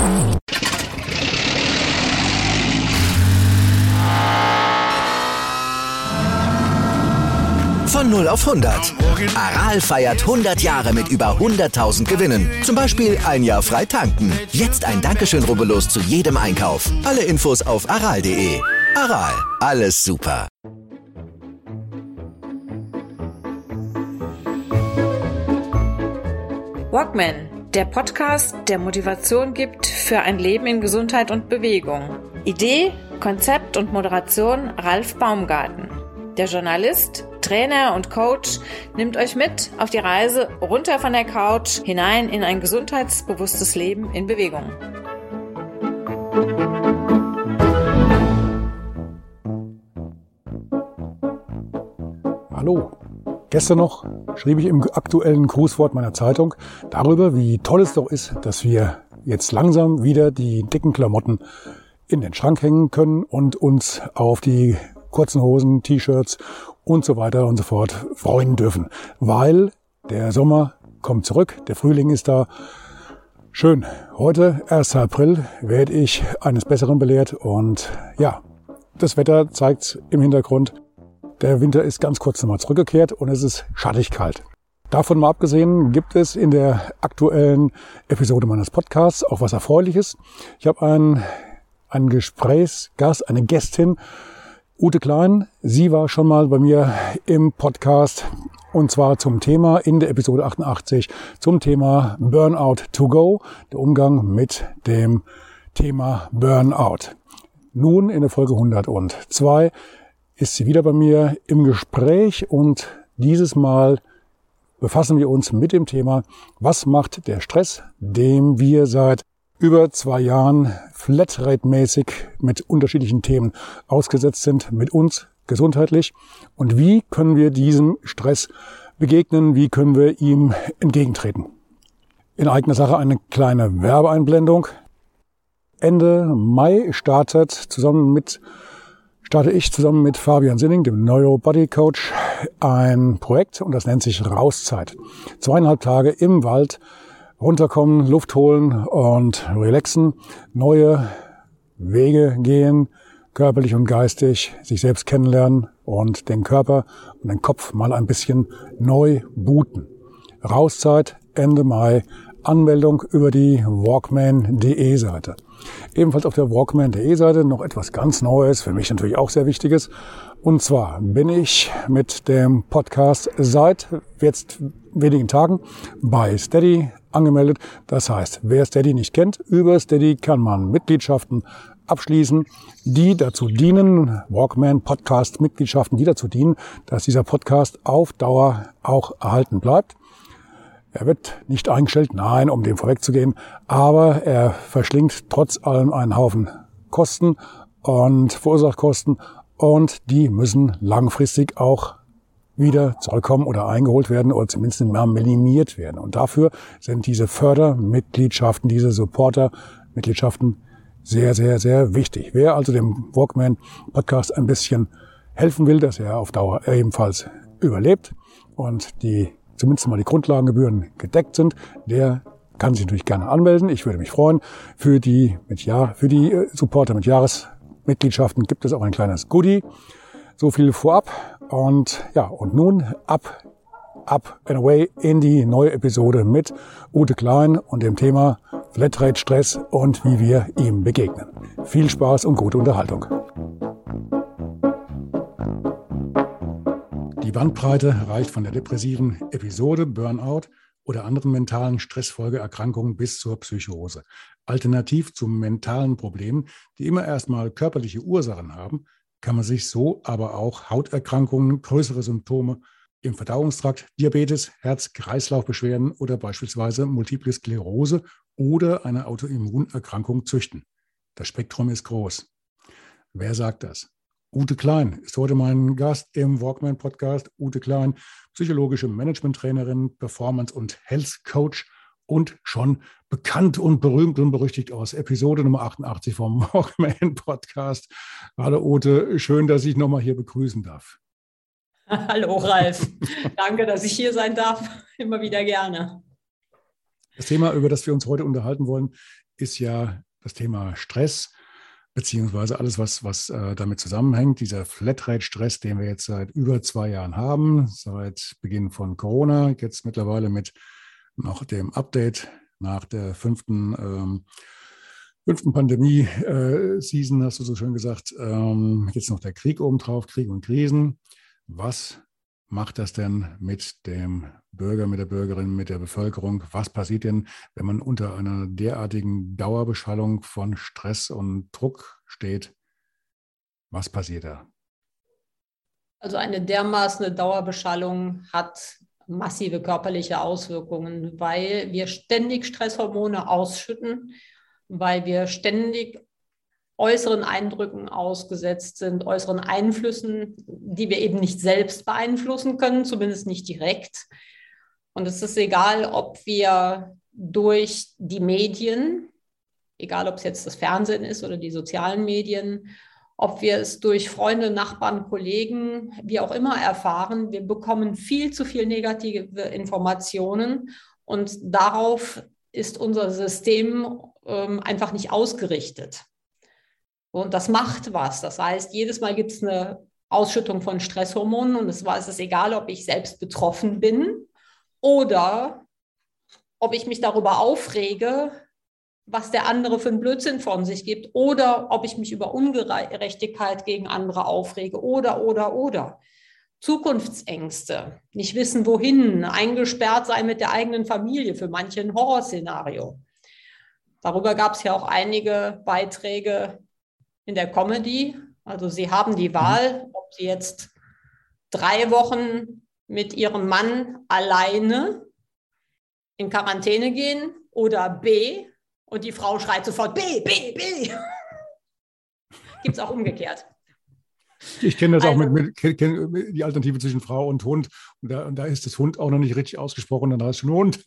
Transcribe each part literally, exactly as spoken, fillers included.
Von null auf hundert. Aral feiert hundert Jahre mit über hunderttausend Gewinnen. Zum Beispiel ein Jahr frei tanken. Jetzt ein Dankeschön, rubbellos zu jedem Einkauf. Alle Infos auf aral punkt de. Aral, alles super. Walkman, der Podcast, der Motivation gibt für ein Leben in Gesundheit und Bewegung. Idee, Konzept und Moderation Ralf Baumgarten. Der Journalist, Trainer und Coach nimmt euch mit auf die Reise runter von der Couch hinein in ein gesundheitsbewusstes Leben in Bewegung. Hallo. Gestern noch schrieb ich im aktuellen Grußwort meiner Zeitung darüber, wie toll es doch ist, dass wir jetzt langsam wieder die dicken Klamotten in den Schrank hängen können und uns auf die kurzen Hosen, T-Shirts und so weiter und so fort freuen dürfen. Weil der Sommer kommt zurück, der Frühling ist da. Schön. Heute, erster April, werde ich eines Besseren belehrt und ja, das Wetter zeigt im Hintergrund. Der Winter ist ganz kurz nochmal zurückgekehrt und es ist schattig kalt. Davon mal abgesehen gibt es in der aktuellen Episode meines Podcasts auch was Erfreuliches. Ich habe einen, einen Gesprächsgast, eine Gästin, Ute Klein. Sie war schon mal bei mir im Podcast und zwar zum Thema in der Episode achtundachtzig zum Thema Burnout to go, der Umgang mit dem Thema Burnout. Nun in der Folge hundertzwei ist sie wieder bei mir im Gespräch und dieses Mal befassen wir uns mit dem Thema, was macht der Stress, dem wir seit über zwei Jahren Flatrate-mäßig mit unterschiedlichen Themen ausgesetzt sind, mit uns gesundheitlich und wie können wir diesem Stress begegnen, wie können wir ihm entgegentreten. In eigener Sache eine kleine Werbeeinblendung. Ende Mai startet zusammen mit starte ich zusammen mit Fabian Sinning, dem Neuro Body Coach, ein Projekt und das nennt sich Rauszeit. Zweieinhalb Tage im Wald runterkommen, Luft holen und relaxen, neue Wege gehen, körperlich und geistig, sich selbst kennenlernen und den Körper und den Kopf mal ein bisschen neu booten. Rauszeit Ende Mai, Anmeldung über die walkman punkt de Seite. Ebenfalls auf der walkman punkt de Seite noch etwas ganz Neues, für mich natürlich auch sehr Wichtiges. Und zwar bin ich mit dem Podcast seit jetzt wenigen Tagen bei Steady angemeldet. Das heißt, wer Steady nicht kennt, über Steady kann man Mitgliedschaften abschließen, die dazu dienen, Walkman Podcast Mitgliedschaften, die dazu dienen, dass dieser Podcast auf Dauer auch erhalten bleibt. Er wird nicht eingestellt, nein, um dem vorwegzugehen, aber er verschlingt trotz allem einen Haufen Kosten und verursacht Kosten und die müssen langfristig auch wieder zurückkommen oder eingeholt werden oder zumindest mal minimiert werden. Und dafür sind diese Fördermitgliedschaften, diese Supporter-Mitgliedschaften sehr, sehr, sehr wichtig. Wer also dem Walkman-Podcast ein bisschen helfen will, dass er auf Dauer ebenfalls überlebt und die zumindest mal die Grundlagengebühren gedeckt sind, der kann sich natürlich gerne anmelden. Ich würde mich freuen. Für die mit Jahr, für die Supporter mit Jahresmitgliedschaften gibt es auch ein kleines Goodie. So viel vorab. Und ja, und nun ab, ab and away in die neue Episode mit Ute Klein und dem Thema Flatrate Stress und wie wir ihm begegnen. Viel Spaß und gute Unterhaltung. Die Bandbreite reicht von der depressiven Episode, Burnout oder anderen mentalen Stressfolgeerkrankungen bis zur Psychose. Alternativ zu mentalen Problemen, die immer erstmal körperliche Ursachen haben, kann man sich so aber auch Hauterkrankungen, größere Symptome im Verdauungstrakt, Diabetes, Herz-Kreislauf-Beschwerden oder beispielsweise Multiple Sklerose oder eine Autoimmunerkrankung züchten. Das Spektrum ist groß. Wer sagt das? Ute Klein ist heute mein Gast im Walkman-Podcast. Ute Klein, psychologische Management-Trainerin, Performance- und Health-Coach und schon bekannt und berühmt und berüchtigt aus Episode Nummer achtundachtzig vom Walkman-Podcast. Hallo Ute, schön, dass ich nochmal hier begrüßen darf. Hallo Ralf, danke, dass ich hier sein darf. Immer wieder gerne. Das Thema, über das wir uns heute unterhalten wollen, ist ja das Thema Stress, beziehungsweise alles, was, was äh, damit zusammenhängt. Dieser Flatrate-Stress, den wir jetzt seit über zwei Jahren haben, seit Beginn von Corona, jetzt mittlerweile mit noch dem Update nach der fünften, ähm, fünften Pandemie-Season, hast du so schön gesagt. Ähm, jetzt noch der Krieg obendrauf, Krieg und Krisen. Was macht das denn mit dem Bürger, mit der Bürgerin, mit der Bevölkerung? Was passiert denn, wenn man unter einer derartigen Dauerbeschallung von Stress und Druck steht? Was passiert da? Also eine dermaßen Dauerbeschallung hat massive körperliche Auswirkungen, weil wir ständig Stresshormone ausschütten, weil wir ständig äußeren Eindrücken ausgesetzt sind, äußeren Einflüssen, die wir eben nicht selbst beeinflussen können, zumindest nicht direkt. Und es ist egal, ob wir durch die Medien, egal ob es jetzt das Fernsehen ist oder die sozialen Medien, ob wir es durch Freunde, Nachbarn, Kollegen, wie auch immer erfahren, wir bekommen viel zu viel negative Informationen und darauf ist unser System ähm, einfach nicht ausgerichtet. Und das macht was. Das heißt, jedes Mal gibt es eine Ausschüttung von Stresshormonen und es ist egal, ob ich selbst betroffen bin oder ob ich mich darüber aufrege, was der andere für einen Blödsinn von sich gibt oder ob ich mich über Ungerechtigkeit gegen andere aufrege oder, oder, oder. Zukunftsängste, nicht wissen, wohin, eingesperrt sein mit der eigenen Familie, für manche ein Horrorszenario. Darüber gab es ja auch einige Beiträge in der Comedy. Also Sie haben die Wahl, ob Sie jetzt drei Wochen mit Ihrem Mann alleine in Quarantäne gehen oder B, und die Frau schreit sofort B, B, B. Gibt es auch umgekehrt. Ich kenne das also, auch mit, mit kenn die Alternative zwischen Frau und Hund. Und da, und da ist das Hund auch noch nicht richtig ausgesprochen, dann heißt es schon Hund.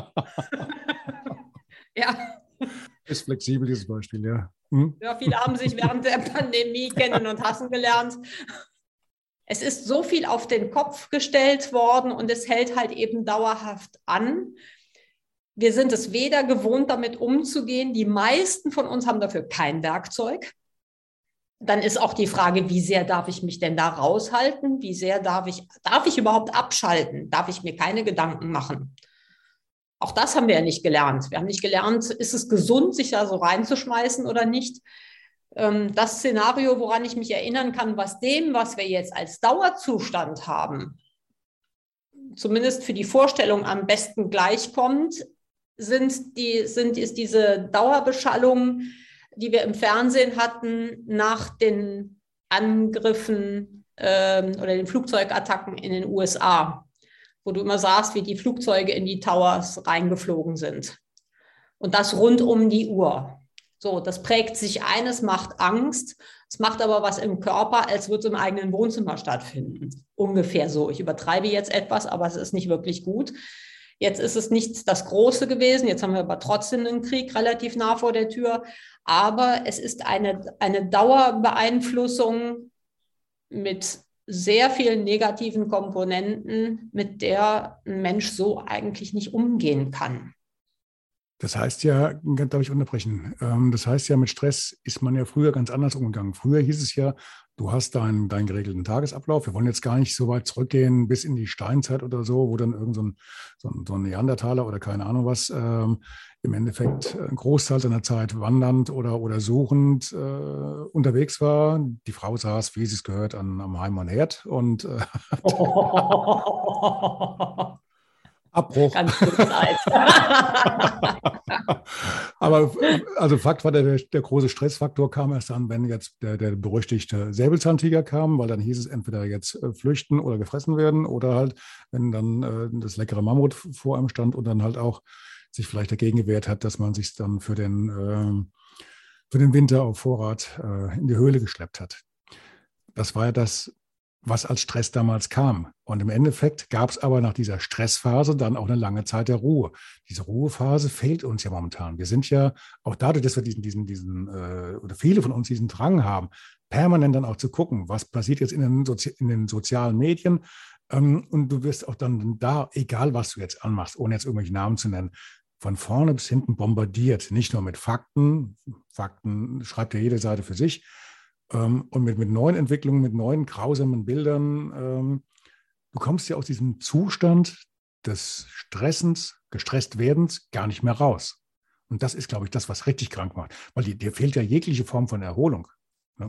Ja. Ist flexibel, dieses Beispiel, ja. Hm? Ja, viele haben sich während der Pandemie kennen und hassen gelernt. Es ist so viel auf den Kopf gestellt worden und es hält halt eben dauerhaft an. Wir sind es weder gewohnt, damit umzugehen. Die meisten von uns haben dafür kein Werkzeug. Dann ist auch die Frage, wie sehr darf ich mich denn da raushalten? Wie sehr darf ich, darf ich überhaupt abschalten? Darf ich mir keine Gedanken machen? Auch das haben wir ja nicht gelernt. Wir haben nicht gelernt, ist es gesund, sich da so reinzuschmeißen oder nicht? Das Szenario, woran ich mich erinnern kann, was dem, was wir jetzt als Dauerzustand haben, zumindest für die Vorstellung am besten gleichkommt, sind die, sind, ist diese Dauerbeschallung, die wir im Fernsehen hatten nach den Angriffen ähm, oder den Flugzeugattacken in den U S A, wo du immer sahst, wie die Flugzeuge in die Towers reingeflogen sind. Und das rund um die Uhr. So, das prägt sich ein, es macht Angst, es macht aber was im Körper, als würde es im eigenen Wohnzimmer stattfinden. Ungefähr so. Ich übertreibe jetzt etwas, aber es ist nicht wirklich gut. Jetzt ist es nicht das Große gewesen, jetzt haben wir aber trotzdem einen Krieg relativ nah vor der Tür. Aber es ist eine, eine Dauerbeeinflussung mit sehr vielen negativen Komponenten, mit der ein Mensch so eigentlich nicht umgehen kann. Das heißt ja, darf ich unterbrechen, das heißt ja, mit Stress ist man ja früher ganz anders umgegangen. Früher hieß es ja, du hast deinen, deinen geregelten Tagesablauf. Wir wollen jetzt gar nicht so weit zurückgehen bis in die Steinzeit oder so, wo dann irgend so ein, so ein, so ein Neandertaler oder keine Ahnung was ähm, im Endeffekt einen Großteil seiner Zeit wandernd oder, oder suchend äh, unterwegs war. Die Frau saß, wie sie es gehört, an, am Heim und Herd und äh, Abbruch. Ganz gut Zeit. Aber also Fakt war, der, der große Stressfaktor kam erst dann, wenn jetzt der, der berüchtigte Säbelzahntiger kam, weil dann hieß es entweder jetzt flüchten oder gefressen werden oder halt, wenn dann äh, das leckere Mammut vor einem stand und dann halt auch sich vielleicht dagegen gewehrt hat, dass man sich dann für den, äh, für den Winter auf Vorrat äh, in die Höhle geschleppt hat. Das war ja das, was als Stress damals kam. Und im Endeffekt gab es aber nach dieser Stressphase dann auch eine lange Zeit der Ruhe. Diese Ruhephase fehlt uns ja momentan. Wir sind ja auch dadurch, dass wir diesen, diesen, diesen äh, oder viele von uns diesen Drang haben, permanent dann auch zu gucken, was passiert jetzt in den, Sozi- in den sozialen Medien. Ähm, und du wirst auch dann da, egal was du jetzt anmachst, ohne jetzt irgendwelche Namen zu nennen, von vorne bis hinten bombardiert. Nicht nur mit Fakten, Fakten schreibt ja jede Seite für sich, ähm, und mit, mit neuen Entwicklungen, mit neuen grausamen Bildern. Ähm, du kommst ja aus diesem Zustand des Stressens, gestresst werdens gar nicht mehr raus. Und das ist, glaube ich, das, was richtig krank macht. Weil dir, dir fehlt ja jegliche Form von Erholung. Ne?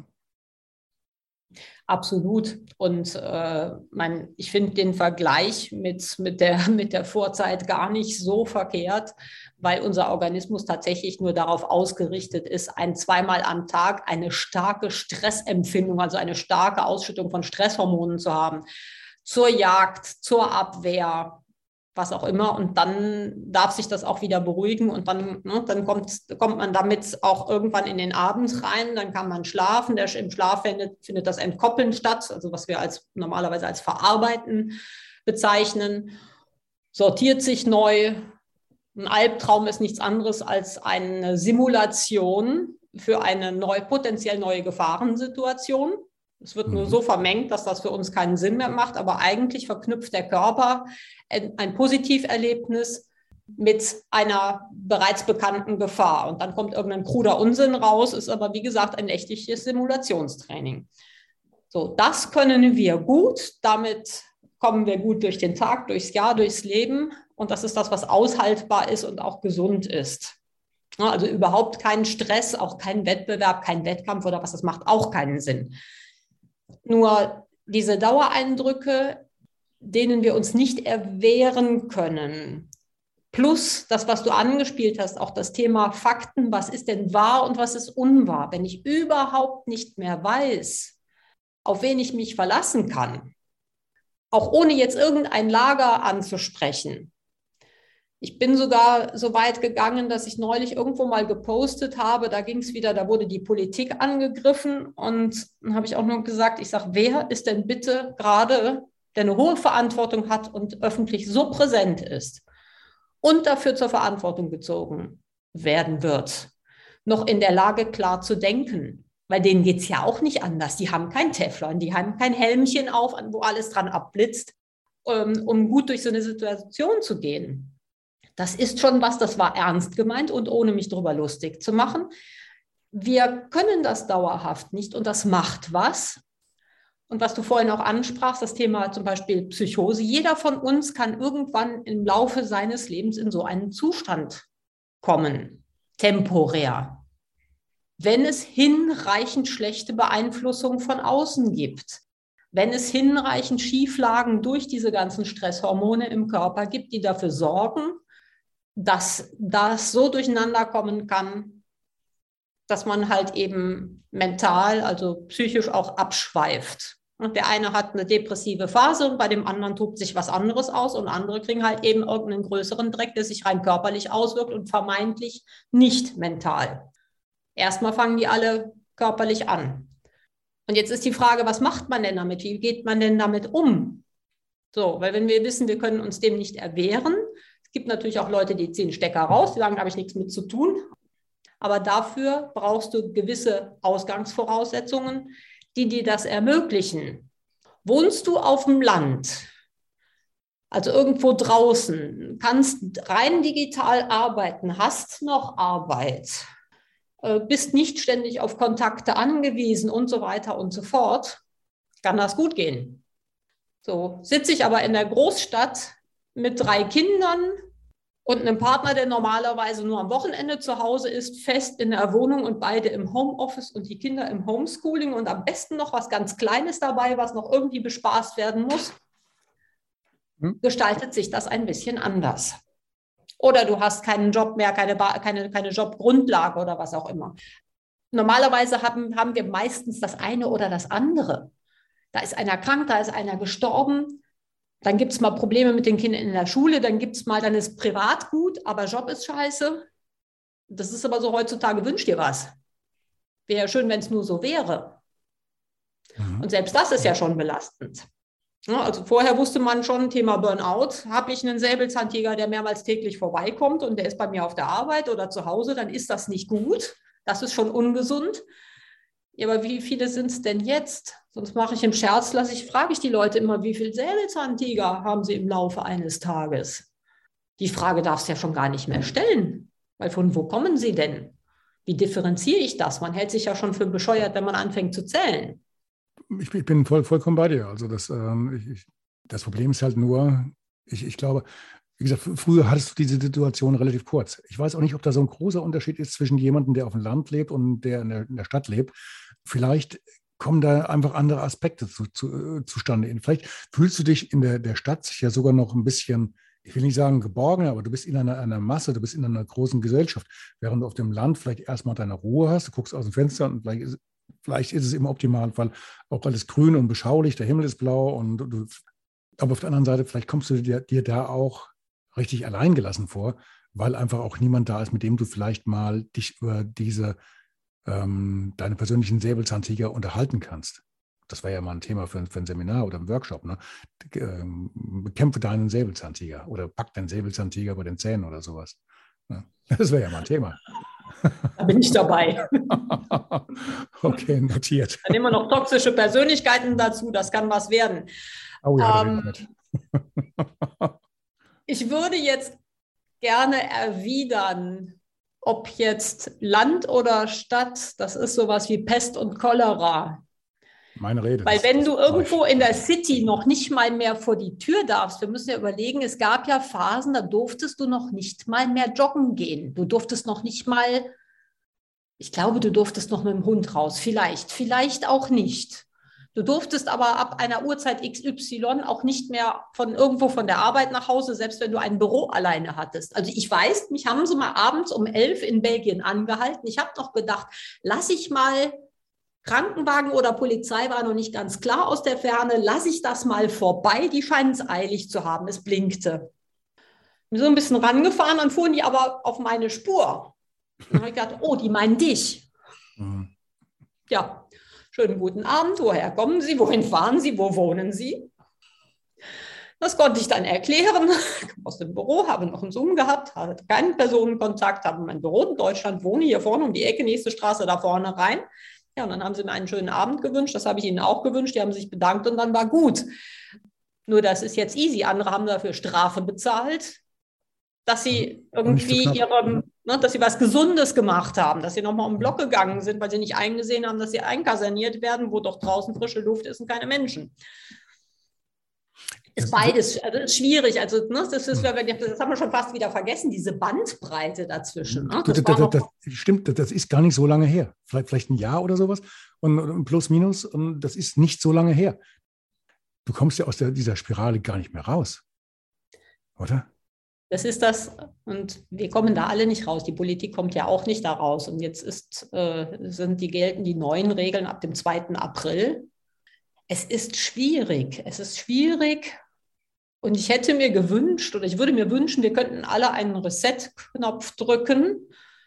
Absolut. Und äh, mein, ich finde den Vergleich mit, mit, der, mit der Vorzeit gar nicht so verkehrt, weil unser Organismus tatsächlich nur darauf ausgerichtet ist, ein zweimal am Tag eine starke Stressempfindung, also eine starke Ausschüttung von Stresshormonen zu haben. Zur Jagd, zur Abwehr, was auch immer. Und dann darf sich das auch wieder beruhigen und dann, ne, dann kommt, kommt man damit auch irgendwann in den Abend rein, dann kann man schlafen. Der, im Schlaf findet, findet das Entkoppeln statt, also was wir als, normalerweise als Verarbeiten bezeichnen, sortiert sich neu. Ein Albtraum ist nichts anderes als eine Simulation für eine neu, potenziell neue Gefahrensituation. Es wird nur so vermengt, dass das für uns keinen Sinn mehr macht, aber eigentlich verknüpft der Körper ein, ein Positiverlebnis mit einer bereits bekannten Gefahr. Und dann kommt irgendein kruder Unsinn raus, ist aber wie gesagt ein nächtliches Simulationstraining. So, das können wir gut, damit kommen wir gut durch den Tag, durchs Jahr, durchs Leben und das ist das, was aushaltbar ist und auch gesund ist. Also überhaupt kein Stress, auch kein Wettbewerb, kein Wettkampf oder was, das macht auch keinen Sinn. Nur diese Dauereindrücke, denen wir uns nicht erwehren können, plus das, was du angespielt hast, auch das Thema Fakten, was ist denn wahr und was ist unwahr, wenn ich überhaupt nicht mehr weiß, auf wen ich mich verlassen kann, auch ohne jetzt irgendein Lager anzusprechen. Ich bin sogar so weit gegangen, dass ich neulich irgendwo mal gepostet habe, da ging es wieder, da wurde die Politik angegriffen und dann habe ich auch nur gesagt, ich sage, wer ist denn bitte gerade, der eine hohe Verantwortung hat und öffentlich so präsent ist und dafür zur Verantwortung gezogen werden wird, noch in der Lage klar zu denken, weil denen geht es ja auch nicht anders, die haben kein Teflon, die haben kein Helmchen auf, wo alles dran abblitzt, um gut durch so eine Situation zu gehen. Das ist schon was, das war ernst gemeint und ohne mich drüber lustig zu machen. Wir können das dauerhaft nicht und das macht was. Und was du vorhin auch ansprachst, das Thema zum Beispiel Psychose. Jeder von uns kann irgendwann im Laufe seines Lebens in so einen Zustand kommen, temporär, wenn es hinreichend schlechte Beeinflussung von außen gibt. Wenn es hinreichend Schieflagen durch diese ganzen Stresshormone im Körper gibt, die dafür sorgen, dass das so durcheinander kommen kann, dass man halt eben mental, also psychisch auch abschweift. Und der eine hat eine depressive Phase und bei dem anderen tobt sich was anderes aus und andere kriegen halt eben irgendeinen größeren Dreck, der sich rein körperlich auswirkt und vermeintlich nicht mental. Erstmal fangen die alle körperlich an. Und jetzt ist die Frage, was macht man denn damit? Wie geht man denn damit um? So, weil wenn wir wissen, wir können uns dem nicht erwehren, es gibt natürlich auch Leute, die ziehen Stecker raus, die sagen, da habe ich nichts mit zu tun. Aber dafür brauchst du gewisse Ausgangsvoraussetzungen, die dir das ermöglichen. Wohnst du auf dem Land, also irgendwo draußen, kannst rein digital arbeiten, hast noch Arbeit, bist nicht ständig auf Kontakte angewiesen und so weiter und so fort, kann das gut gehen. So sitze ich aber in der Großstadt mit drei Kindern und einem Partner, der normalerweise nur am Wochenende zu Hause ist, fest in der Wohnung und beide im Homeoffice und die Kinder im Homeschooling und am besten noch was ganz Kleines dabei, was noch irgendwie bespaßt werden muss, hm. gestaltet sich das ein bisschen anders. Oder du hast keinen Job mehr, keine, keine, keine Jobgrundlage oder was auch immer. Normalerweise haben, haben wir meistens das eine oder das andere. Da ist einer krank, da ist einer gestorben. Dann gibt es mal Probleme mit den Kindern in der Schule, dann gibt es mal, dann ist privat gut, aber Job ist scheiße. Das ist aber so heutzutage, wünsch dir was. Wäre ja schön, wenn es nur so wäre. Mhm. Und selbst das ist ja schon belastend. Ja, also vorher wusste man schon, Thema Burnout, habe ich einen Säbelzahntiger, der mehrmals täglich vorbeikommt und der ist bei mir auf der Arbeit oder zu Hause, dann ist das nicht gut. Das ist schon ungesund. Ja, aber wie viele sind es denn jetzt? Sonst mache ich im Scherz, lasse ich, frage ich die Leute immer, wie viele Säbelzahntiger haben sie im Laufe eines Tages? Die Frage darfst du ja schon gar nicht mehr stellen, weil von wo kommen sie denn? Wie differenziere ich das? Man hält sich ja schon für bescheuert, wenn man anfängt zu zählen. Ich, ich bin voll, vollkommen bei dir. Also das, ähm, ich, ich, das Problem ist halt nur, ich, ich glaube, wie gesagt, früher hattest du diese Situation relativ kurz. Ich weiß auch nicht, ob da so ein großer Unterschied ist zwischen jemandem, der auf dem Land lebt und der in der, in der Stadt lebt. Vielleicht kommen da einfach andere Aspekte zu, zu, äh, zustande. Vielleicht fühlst du dich in der, der Stadt ja sogar noch ein bisschen, ich will nicht sagen geborgener, aber du bist in einer, einer Masse, du bist in einer großen Gesellschaft, während du auf dem Land vielleicht erstmal deine Ruhe hast, du guckst aus dem Fenster und vielleicht ist, vielleicht ist es im Optimalfall auch alles grün und beschaulich, der Himmel ist blau und du, aber auf der anderen Seite, vielleicht kommst du dir, dir da auch richtig alleingelassen vor, weil einfach auch niemand da ist, mit dem du vielleicht mal dich über diese, ähm, deine persönlichen Säbelzahntiger unterhalten kannst. Das wäre ja mal ein Thema für, für ein Seminar oder einen Workshop. Ne? Ähm, bekämpfe deinen Säbelzahntiger oder pack deinen Säbelzahntiger bei den Zähnen oder sowas. Ja, das wäre ja mal ein Thema. Da bin ich dabei. Okay, notiert. Dann nehmen wir noch toxische Persönlichkeiten dazu, das kann was werden. Oh ja, ähm, mit. Ich würde jetzt gerne erwidern, ob jetzt Land oder Stadt, das ist sowas wie Pest und Cholera. Meine Rede. Weil wenn du irgendwo in der City noch nicht mal mehr vor die Tür darfst, wir müssen ja überlegen, es gab ja Phasen, da durftest du noch nicht mal mehr joggen gehen. Du durftest noch nicht mal, ich glaube, du durftest noch mit dem Hund raus. Vielleicht, vielleicht auch nicht. Du durftest aber ab einer Uhrzeit X Y auch nicht mehr von irgendwo von der Arbeit nach Hause, selbst wenn du ein Büro alleine hattest. Also ich weiß, mich haben sie mal abends um elf in Belgien angehalten. Ich habe noch gedacht, lass ich mal Krankenwagen oder Polizei, war noch nicht ganz klar aus der Ferne, lasse ich das mal vorbei, die scheinen es eilig zu haben, es blinkte. Bin so ein bisschen rangefahren, dann fuhren die aber auf meine Spur. Dann habe ich gedacht, oh, die meinen dich. Mhm. Ja. Schönen guten Abend, woher kommen Sie, wohin fahren Sie, wo wohnen Sie? Das konnte ich dann erklären. Ich komme aus dem Büro, habe noch einen Zoom gehabt, hatte keinen Personenkontakt, habe mein Büro in Deutschland, wohne hier vorne um die Ecke, nächste Straße da vorne rein. Ja, und dann haben sie mir einen schönen Abend gewünscht, das habe ich ihnen auch gewünscht, die haben sich bedankt und dann war gut. Nur das ist jetzt easy, andere haben dafür Strafe bezahlt, dass sie irgendwie ihre, ne, dass sie was Gesundes gemacht haben, dass sie nochmal um den Block gegangen sind, weil sie nicht eingesehen haben, dass sie einkaserniert werden, wo doch draußen frische Luft ist und keine Menschen. Ist beides, also ist schwierig. Also ne, das, ist, das haben wir schon fast wieder vergessen, diese Bandbreite dazwischen. Ne? Das, das, das, das stimmt, das ist gar nicht so lange her. Vielleicht, vielleicht ein Jahr oder sowas und, und plus minus und das ist nicht so lange her. Du kommst ja aus der, dieser Spirale gar nicht mehr raus, oder? Das ist das, und wir kommen da alle nicht raus. Die Politik kommt ja auch nicht da raus. Und jetzt ist, äh, sind die gelten die neuen Regeln ab dem zweiten April. Es ist schwierig. Es ist schwierig. Und ich hätte mir gewünscht, oder ich würde mir wünschen, wir könnten alle einen Reset-Knopf drücken.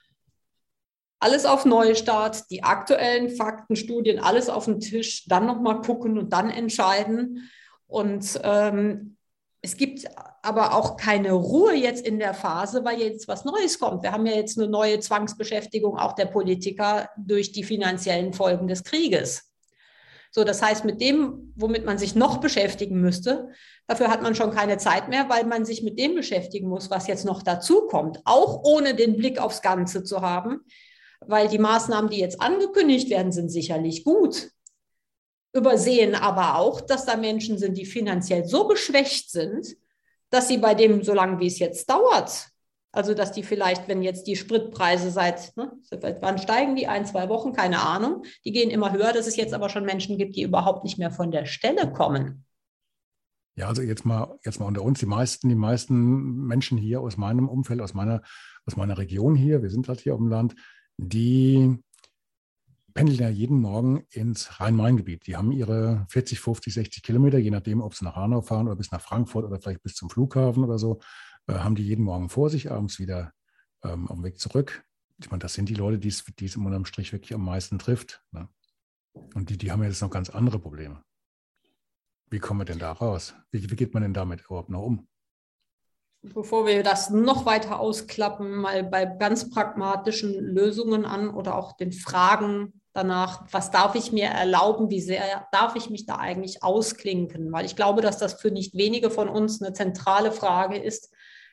Alles auf Neustart, die aktuellen Fakten, Studien, alles auf den Tisch, dann nochmal gucken und dann entscheiden. Und ähm, es gibt aber auch keine Ruhe jetzt in der Phase, weil jetzt was Neues kommt. Wir haben ja jetzt eine neue Zwangsbeschäftigung auch der Politiker durch die finanziellen Folgen des Krieges. So, das heißt, mit dem, womit man sich noch beschäftigen müsste, dafür hat man schon keine Zeit mehr, weil man sich mit dem beschäftigen muss, was jetzt noch dazu kommt, auch ohne den Blick aufs Ganze zu haben, weil die Maßnahmen, die jetzt angekündigt werden, sind sicherlich gut. Übersehen aber auch, dass da Menschen sind, die finanziell so geschwächt sind, dass sie bei dem, so lange wie es jetzt dauert, also dass die vielleicht, wenn jetzt die Spritpreise seit, ne, seit wann steigen die, ein, zwei Wochen, keine Ahnung, die gehen immer höher, dass es jetzt aber schon Menschen gibt, die überhaupt nicht mehr von der Stelle kommen. Ja, also jetzt mal, jetzt mal unter uns, die meisten, die meisten Menschen hier aus meinem Umfeld, aus meiner, aus meiner Region hier, wir sind halt hier auf dem Land, die pendeln ja jeden Morgen ins Rhein-Main-Gebiet. Die haben ihre vierzig, fünfzig, sechzig Kilometer, je nachdem, ob sie nach Hanau fahren oder bis nach Frankfurt oder vielleicht bis zum Flughafen oder so, äh, haben die jeden Morgen vor sich, abends wieder ähm, auf dem Weg zurück. Ich meine, das sind die Leute, die es, die es unterm Strich wirklich am meisten trifft. Ne? Und die, die haben ja jetzt noch ganz andere Probleme. Wie kommen wir denn da raus? Wie, wie geht man denn damit überhaupt noch um? Bevor wir das noch weiter ausklappen, mal bei ganz pragmatischen Lösungen an oder auch den Fragen danach, was darf ich mir erlauben, wie sehr darf ich mich da eigentlich ausklinken? Weil ich glaube, dass das für nicht wenige von uns eine zentrale Frage ist,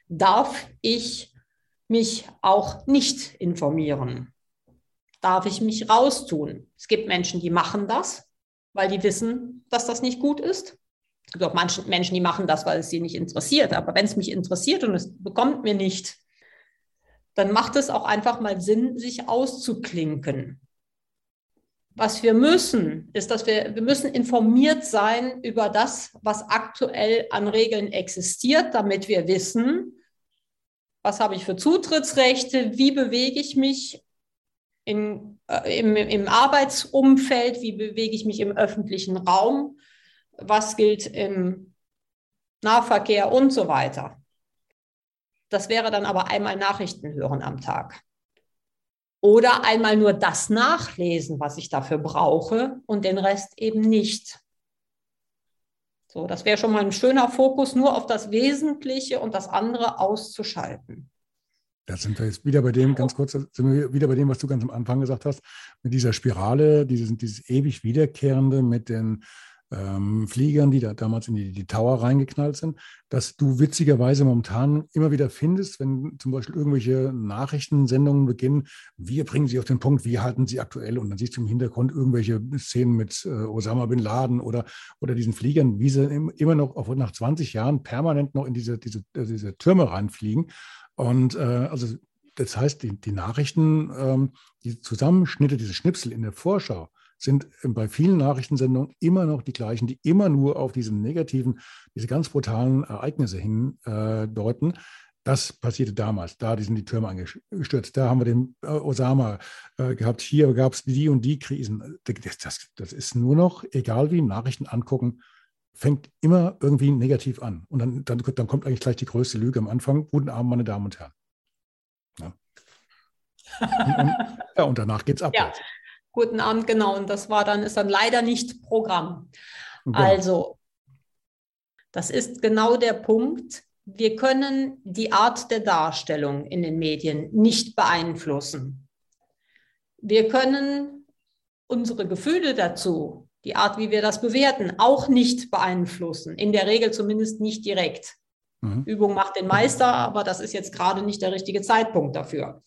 darf ich mich auch nicht informieren? Darf ich mich raustun? Es gibt Menschen, die machen das, weil die wissen, dass das nicht gut ist. Es gibt auch manche Menschen, die machen das, weil es sie nicht interessiert. Aber wenn es mich interessiert und es bekommt mir nicht, dann macht es auch einfach mal Sinn, sich auszuklinken. Was wir müssen, ist, dass wir, wir müssen informiert sein über das, was aktuell an Regeln existiert, damit wir wissen, was habe ich für Zutrittsrechte, wie bewege ich mich in, äh, im, im Arbeitsumfeld, wie bewege ich mich im öffentlichen Raum, was gilt im Nahverkehr und so weiter. Das wäre dann aber einmal Nachrichten hören am Tag. Oder einmal nur das nachlesen, was ich dafür brauche und den Rest eben nicht. So, das wäre schon mal ein schöner Fokus, nur auf das Wesentliche und das andere auszuschalten. Da sind wir jetzt wieder bei dem, ganz kurz, sind wir wieder bei dem, was du ganz am Anfang gesagt hast, mit dieser Spirale, dieses, dieses ewig Wiederkehrende mit den ähm, Fliegern, die da damals in die, die Tower reingeknallt sind, dass du witzigerweise momentan immer wieder findest, wenn zum Beispiel irgendwelche Nachrichtensendungen beginnen, wir bringen sie auf den Punkt, wir halten sie aktuell, und dann siehst du im Hintergrund irgendwelche Szenen mit äh, Osama Bin Laden oder, oder diesen Fliegern, wie sie im, immer noch auch nach zwanzig Jahren permanent noch in diese, diese, diese Türme reinfliegen. Und äh, also das heißt, die, die Nachrichten, ähm, die Zusammenschnitte, diese Schnipsel in der Vorschau sind bei vielen Nachrichtensendungen immer noch die gleichen, die immer nur auf diese negativen, diese ganz brutalen Ereignisse hindeuten. Äh, das passierte damals, da sind die Türme eingestürzt, da haben wir den äh, Osama äh, gehabt, hier gab es die und die Krisen. Das, das, das ist nur noch, egal wie Nachrichten angucken, fängt immer irgendwie negativ an. Und dann, dann, dann kommt eigentlich gleich die größte Lüge am Anfang. Guten Abend, meine Damen und Herren. Ja, und, und, ja, und danach geht es ab. Ja. Guten Abend, genau. Und das war dann, ist dann leider nicht Programm. Genau. Also, das ist genau der Punkt. Wir können die Art der Darstellung in den Medien nicht beeinflussen. Wir können unsere Gefühle dazu, die Art, wie wir das bewerten, auch nicht beeinflussen. In der Regel zumindest nicht direkt. Mhm. Übung macht den Meister, aber das ist jetzt gerade nicht der richtige Zeitpunkt dafür.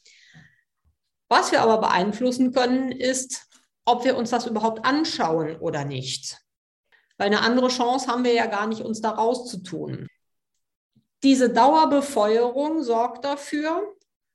Was wir aber beeinflussen können, ist, ob wir uns das überhaupt anschauen oder nicht. Weil eine andere Chance haben wir ja gar nicht, uns da rauszutun. Diese Dauerbefeuerung sorgt dafür,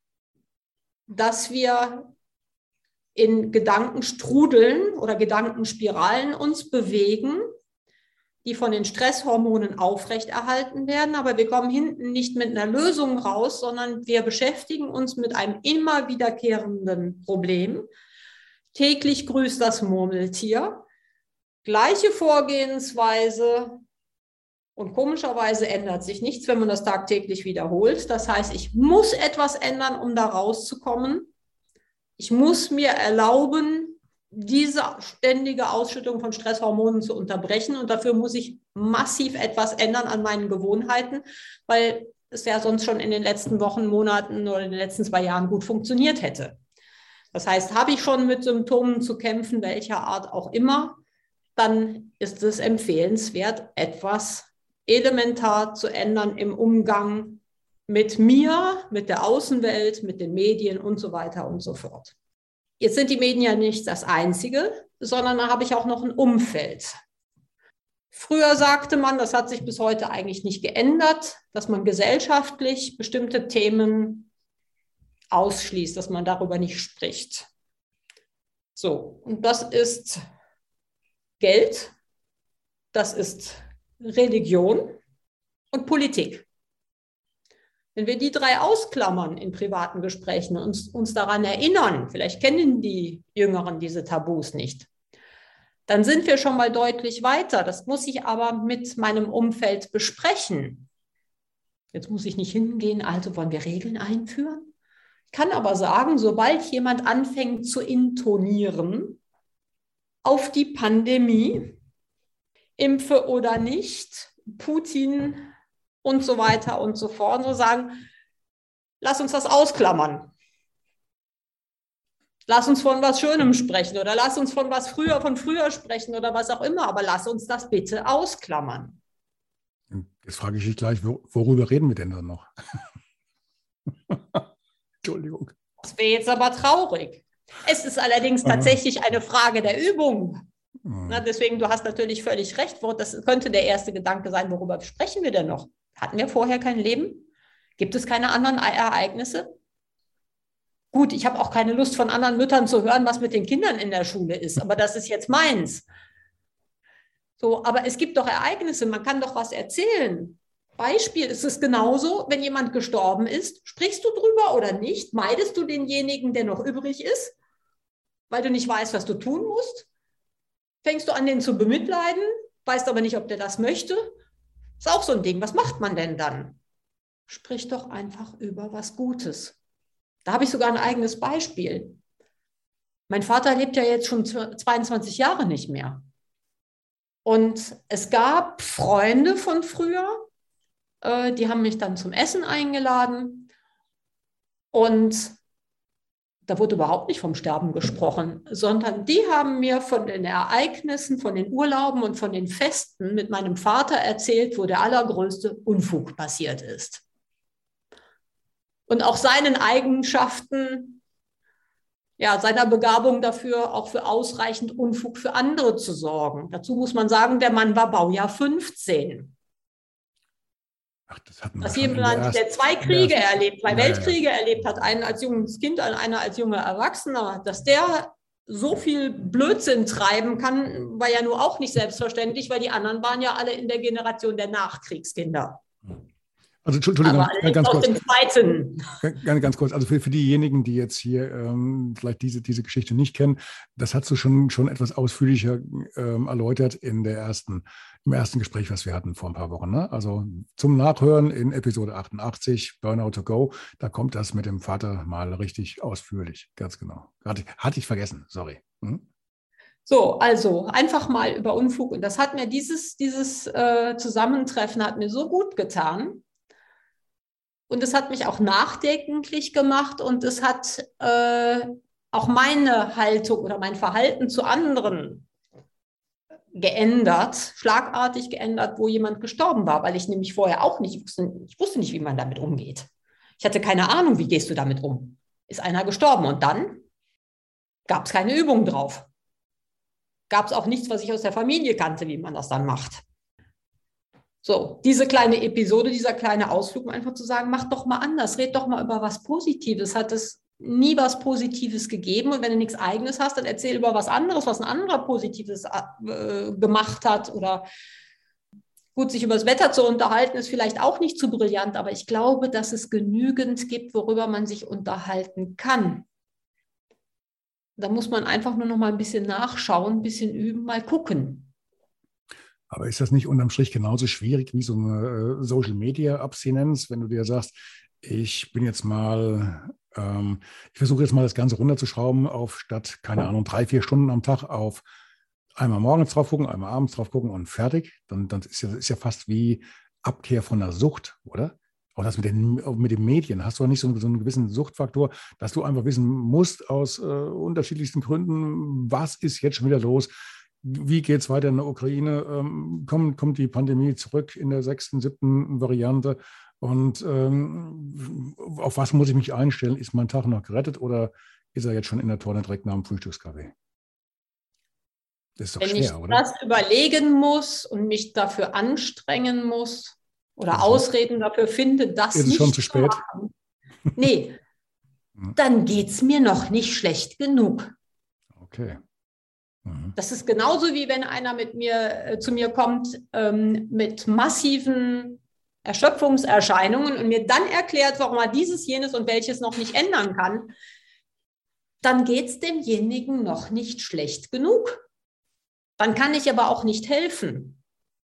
dass wir in Gedankenstrudeln oder Gedankenspiralen uns bewegen, die von den Stresshormonen aufrechterhalten werden. Aber wir kommen hinten nicht mit einer Lösung raus, sondern wir beschäftigen uns mit einem immer wiederkehrenden Problem. Täglich grüßt das Murmeltier. Gleiche Vorgehensweise. Und komischerweise ändert sich nichts, wenn man das tagtäglich wiederholt. Das heißt, ich muss etwas ändern, um da rauszukommen. Ich muss mir erlauben, diese ständige Ausschüttung von Stresshormonen zu unterbrechen. Und dafür muss ich massiv etwas ändern an meinen Gewohnheiten, weil es ja sonst schon in den letzten Wochen, Monaten oder in den letzten zwei Jahren gut funktioniert hätte. Das heißt, habe ich schon mit Symptomen zu kämpfen, welcher Art auch immer, dann ist es empfehlenswert, etwas elementar zu ändern im Umgang mit mir, mit der Außenwelt, mit den Medien und so weiter und so fort. Jetzt sind die Medien ja nicht das Einzige, sondern da habe ich auch noch ein Umfeld. Früher sagte man, das hat sich bis heute eigentlich nicht geändert, dass man gesellschaftlich bestimmte Themen ausschließt, dass man darüber nicht spricht. So, und das ist Geld, das ist Religion und Politik. Wenn wir die drei ausklammern in privaten Gesprächen und uns, uns daran erinnern, vielleicht kennen die Jüngeren diese Tabus nicht, dann sind wir schon mal deutlich weiter. Das muss ich aber mit meinem Umfeld besprechen. Jetzt muss ich nicht hingehen, also wollen wir Regeln einführen? Ich kann aber sagen, sobald jemand anfängt zu intonieren auf die Pandemie, impfe oder nicht, Putin und so weiter und so fort, und so sagen, lass uns das ausklammern. Lass uns von was Schönem sprechen oder lass uns von was früher, von früher sprechen oder was auch immer, aber lass uns das bitte ausklammern. Jetzt frage ich dich gleich, worüber reden wir denn dann noch? Entschuldigung. Das wäre jetzt aber traurig. Es ist allerdings tatsächlich eine Frage der Übung. Mhm. Na, deswegen, du hast natürlich völlig recht. Das könnte der erste Gedanke sein, worüber sprechen wir denn noch? Hatten wir vorher kein Leben? Gibt es keine anderen Ereignisse? Gut, ich habe auch keine Lust von anderen Müttern zu hören, was mit den Kindern in der Schule ist, aber das ist jetzt meins. So, aber es gibt doch Ereignisse, man kann doch was erzählen. Beispiel ist es genauso, wenn jemand gestorben ist, sprichst du drüber oder nicht? Meidest du denjenigen, der noch übrig ist, weil du nicht weißt, was du tun musst? Fängst du an, den zu bemitleiden, weißt aber nicht, ob der das möchte? Ist auch so ein Ding. Was macht man denn dann? Sprich doch einfach über was Gutes. Da habe ich sogar ein eigenes Beispiel. Mein Vater lebt ja jetzt schon zweiundzwanzig Jahre nicht mehr. Und es gab Freunde von früher, äh, die haben mich dann zum Essen eingeladen. Und da wurde überhaupt nicht vom Sterben gesprochen, sondern die haben mir von den Ereignissen, von den Urlauben und von den Festen mit meinem Vater erzählt, wo der allergrößte Unfug passiert ist. Und auch seinen Eigenschaften, ja, seiner Begabung dafür, auch für ausreichend Unfug für andere zu sorgen. Dazu muss man sagen, der Mann war Baujahr fünfzehn. Ach, das hat man Dass schon jemand, der zwei Kriege erlebt, zwei ja, Weltkriege ja. erlebt hat, einen als junges Kind, einer als junger Erwachsener, dass der so viel Blödsinn treiben kann, war ja nur auch nicht selbstverständlich, weil die anderen waren ja alle in der Generation der Nachkriegskinder. Also Entschuldigung, aber ganz, ganz aus kurz. Dem Zweiten. Ganz, ganz kurz. Also für, für diejenigen, die jetzt hier ähm, vielleicht diese, diese Geschichte nicht kennen, das hast du schon, schon etwas ausführlicher ähm, erläutert in der ersten, im ersten Gespräch, was wir hatten vor ein paar Wochen. Ne? Also zum Nachhören in Episode achtundachtzig, Burnout to Go, da kommt das mit dem Vater mal richtig ausführlich. Ganz genau. Hatte, hatte ich vergessen, sorry. Hm? So, also einfach mal über Unfug. Und das hat mir dieses, dieses äh, Zusammentreffen hat mir so gut getan. Und es hat mich auch nachdenklich gemacht und es hat äh, auch meine Haltung oder mein Verhalten zu anderen geändert, schlagartig geändert, wo jemand gestorben war, weil ich nämlich vorher auch nicht wusste, ich wusste nicht, wie man damit umgeht. Ich hatte keine Ahnung, wie gehst du damit um? Ist einer gestorben und dann gab es keine Übung drauf. Gab es auch nichts, was ich aus der Familie kannte, wie man das dann macht. So, diese kleine Episode, dieser kleine Ausflug, um einfach zu sagen, mach doch mal anders, red doch mal über was Positives. Hat es nie was Positives gegeben? Und wenn du nichts Eigenes hast, dann erzähl über was anderes, was ein anderer Positives äh, gemacht hat. Oder gut, sich über das Wetter zu unterhalten, ist vielleicht auch nicht zu brillant, aber ich glaube, dass es genügend gibt, worüber man sich unterhalten kann. Da muss man einfach nur noch mal ein bisschen nachschauen, ein bisschen üben, mal gucken. Aber ist das nicht unterm Strich genauso schwierig wie so eine äh, Social-Media-Abstinenz, wenn du dir sagst, ich bin jetzt mal, ähm, ich versuche jetzt mal das Ganze runterzuschrauben auf statt, keine Ahnung, drei, vier Stunden am Tag auf einmal morgens drauf gucken, einmal abends drauf gucken und fertig. Dann, dann ist ja, das ist ja fast wie Abkehr von der Sucht, oder? Auch das mit den, mit den Medien. Hast du auch nicht so, so einen gewissen Suchtfaktor, dass du einfach wissen musst aus äh, unterschiedlichsten Gründen, was ist jetzt schon wieder los? Wie geht es weiter in der Ukraine? Ähm, kommt, kommt die Pandemie zurück in der sechsten, siebten Variante? Und ähm, auf was muss ich mich einstellen? Ist mein Tag noch gerettet oder ist er jetzt schon in der Tonne direkt nach dem Frühstückskaffee? Das ist doch Wenn schwer, ich oder? das überlegen muss und mich dafür anstrengen muss oder Also, Ausreden dafür finde, das ist es nicht schon zu spät? machen, nee, dann geht es mir noch nicht schlecht genug. Okay. Mhm. Das ist genauso wie wenn einer mit mir äh, zu mir kommt ähm, mit massiven Erschöpfungserscheinungen und mir dann erklärt, warum er dieses, jenes und welches noch nicht ändern kann, dann geht es demjenigen noch nicht schlecht genug. Dann kann ich aber auch nicht helfen.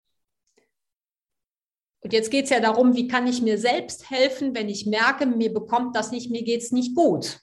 Und jetzt geht es ja darum, wie kann ich mir selbst helfen, wenn ich merke, mir bekommt das nicht, mir geht es nicht gut.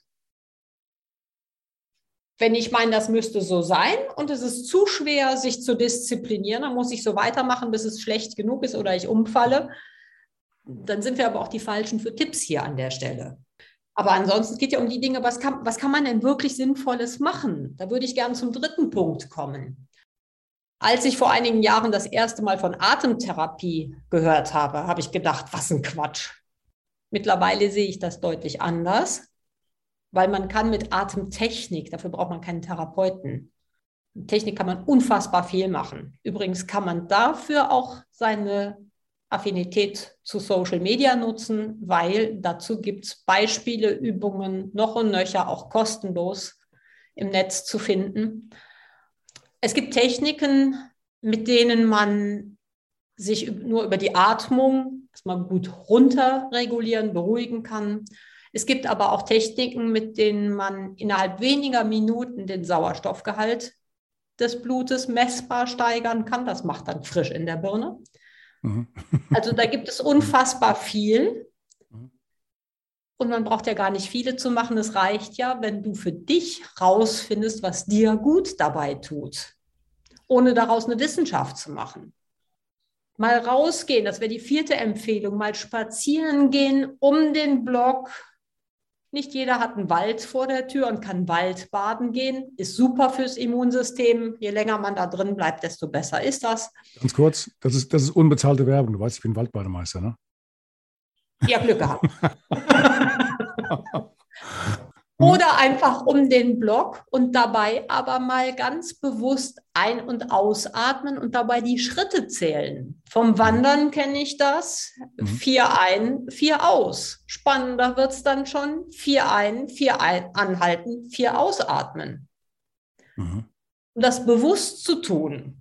Wenn ich meine, das müsste so sein und es ist zu schwer, sich zu disziplinieren, dann muss ich so weitermachen, bis es schlecht genug ist oder ich umfalle. Dann sind wir aber auch die Falschen für Tipps hier an der Stelle. Aber ansonsten geht ja um die Dinge, was kann, was kann man denn wirklich Sinnvolles machen? Da würde ich gerne zum dritten Punkt kommen. Als ich vor einigen Jahren das erste Mal von Atemtherapie gehört habe, habe ich gedacht, was ein Quatsch. Mittlerweile sehe ich das deutlich anders, weil man kann mit Atemtechnik, dafür braucht man keinen Therapeuten. Mit Technik kann man unfassbar viel machen. Übrigens kann man dafür auch seine Affinität zu Social Media nutzen, weil dazu gibt es Beispiele, Übungen, noch und nöcher, auch kostenlos im Netz zu finden. Es gibt Techniken, mit denen man sich nur über die Atmung erstmal gut runterregulieren, beruhigen kann. Es gibt aber auch Techniken, mit denen man innerhalb weniger Minuten den Sauerstoffgehalt des Blutes messbar steigern kann. Das macht dann frisch in der Birne. Mhm. Also da gibt es unfassbar viel. Und man braucht ja gar nicht viele zu machen. Es reicht ja, wenn du für dich rausfindest, was dir gut dabei tut, ohne daraus eine Wissenschaft zu machen. Mal rausgehen, das wäre die vierte Empfehlung, mal spazieren gehen um den Block. Nicht jeder hat einen Wald vor der Tür und kann Waldbaden gehen. Ist super fürs Immunsystem. Je länger man da drin bleibt, desto besser ist das. Ganz kurz, das ist, das ist unbezahlte Werbung. Du weißt, ich bin Waldbademeister, ne? Ja, Glück gehabt. Oder einfach um den Block und dabei aber mal ganz bewusst ein- und ausatmen und dabei die Schritte zählen. Vom Wandern kenne ich das. Mhm. Vier ein, vier aus. Spannender wird es dann schon. Vier ein, vier ein, anhalten, vier ausatmen. Mhm. Um das bewusst zu tun.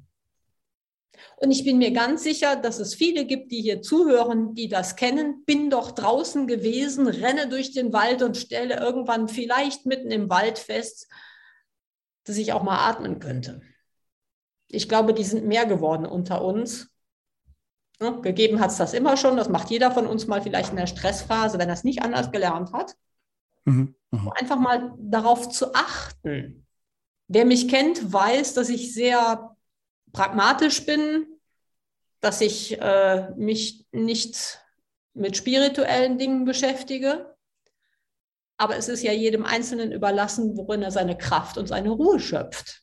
Und ich bin mir ganz sicher, dass es viele gibt, die hier zuhören, die das kennen. Bin doch draußen gewesen, renne durch den Wald und stelle irgendwann vielleicht mitten im Wald fest, dass ich auch mal atmen könnte. Ich glaube, die sind mehr geworden unter uns. Ja, gegeben hat es das immer schon. Das macht jeder von uns mal vielleicht in der Stressphase, wenn er es nicht anders gelernt hat. Mhm. Mhm. Einfach mal darauf zu achten. Wer mich kennt, weiß, dass ich sehr pragmatisch bin, dass ich äh, mich nicht mit spirituellen Dingen beschäftige. Aber es ist ja jedem Einzelnen überlassen, worin er seine Kraft und seine Ruhe schöpft.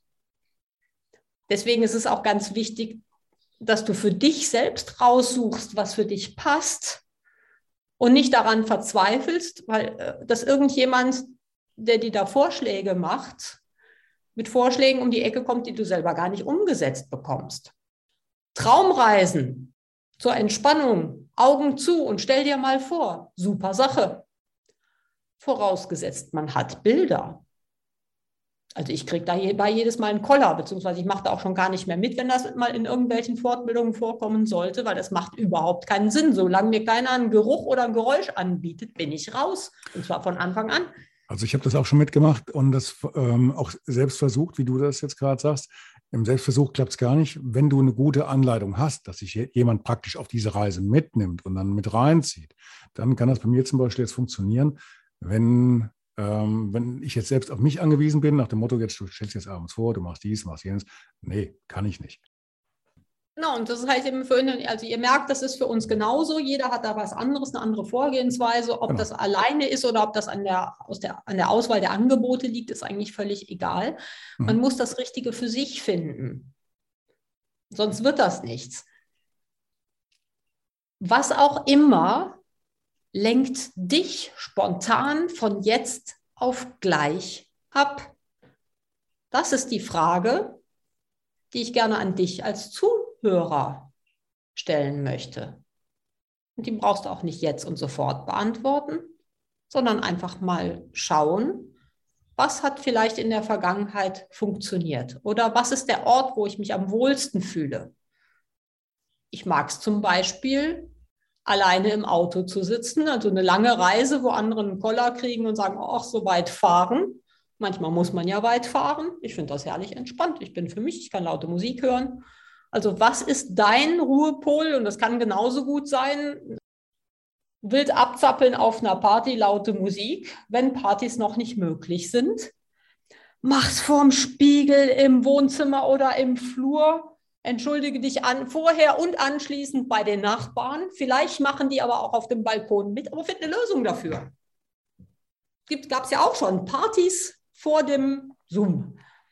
Deswegen ist es auch ganz wichtig, dass du für dich selbst raussuchst, was für dich passt und nicht daran verzweifelst, weil äh, dass irgendjemand, der dir da Vorschläge macht, mit Vorschlägen um die Ecke kommt, die du selber gar nicht umgesetzt bekommst. Traumreisen zur Entspannung, Augen zu und stell dir mal vor, super Sache. Vorausgesetzt, man hat Bilder. Also ich kriege da bei jedes Mal einen Koller, beziehungsweise ich mache da auch schon gar nicht mehr mit, wenn das mal in irgendwelchen Fortbildungen vorkommen sollte, weil das macht überhaupt keinen Sinn. Solange mir keiner einen Geruch oder ein Geräusch anbietet, bin ich raus. Und zwar von Anfang an. Also ich habe das auch schon mitgemacht und das ähm, auch selbst versucht, wie du das jetzt gerade sagst. Im Selbstversuch klappt es gar nicht. Wenn du eine gute Anleitung hast, dass sich jemand praktisch auf diese Reise mitnimmt und dann mit reinzieht, dann kann das bei mir zum Beispiel jetzt funktionieren, wenn, ähm, wenn ich jetzt selbst auf mich angewiesen bin, nach dem Motto, jetzt, du stellst jetzt abends vor, du machst dies, machst jenes. Nee, kann ich nicht. Genau, und das heißt eben für, also ihr merkt, das ist für uns genauso. Jeder hat da was anderes, eine andere Vorgehensweise. Ob genau. das alleine ist oder ob das an der, aus der, an der Auswahl der Angebote liegt, ist eigentlich völlig egal. Mhm. Man muss das Richtige für sich finden. Sonst wird das nichts. Was auch immer lenkt dich spontan von jetzt auf gleich ab? Das ist die Frage, die ich gerne an dich als Zuhörer stellen möchte. Und die brauchst du auch nicht jetzt und sofort beantworten, sondern einfach mal schauen, was hat vielleicht in der Vergangenheit funktioniert oder was ist der Ort, wo ich mich am wohlsten fühle. Ich mag es zum Beispiel, alleine im Auto zu sitzen, also eine lange Reise, wo andere einen Koller kriegen und sagen, ach, so weit fahren. Manchmal muss man ja weit fahren. Ich finde das herrlich entspannt. Ich bin für mich, ich kann laute Musik hören. Also was ist dein Ruhepol? Und das kann genauso gut sein, wild abzappeln auf einer Party, laute Musik, wenn Partys noch nicht möglich sind. Mach's vorm Spiegel im Wohnzimmer oder im Flur. Entschuldige dich an, vorher und anschließend bei den Nachbarn. Vielleicht machen die aber auch auf dem Balkon mit, aber find eine Lösung dafür. Gab es ja auch schon Partys vor dem Zoom.